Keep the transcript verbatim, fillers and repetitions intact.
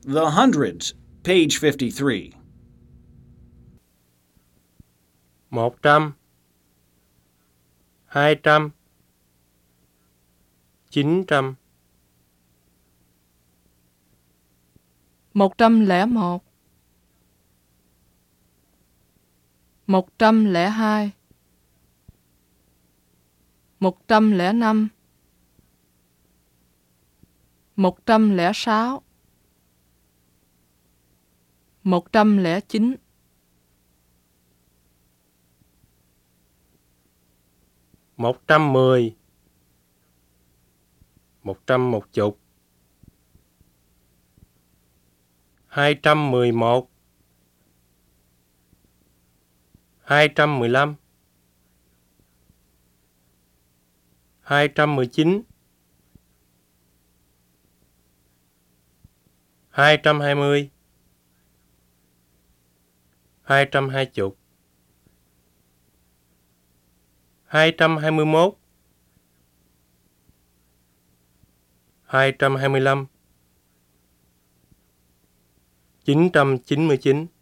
The hundreds, page fifty-three. Một trăm, hai trăm, chín trăm. Một trăm lẻ một, một trăm lẻ hai, một trăm lẻ năm, một trăm lẻ sáu, một trăm lẻ chín. Một trăm mười, một trăm một chục, hai trăm mười một, hai trăm mười lăm, hai trăm mười chín, hai trăm hai mươi, hai trăm hai chục, hai trăm hai mươi mốt, hai trăm hai mươi lăm, chín trăm chín mươi chín.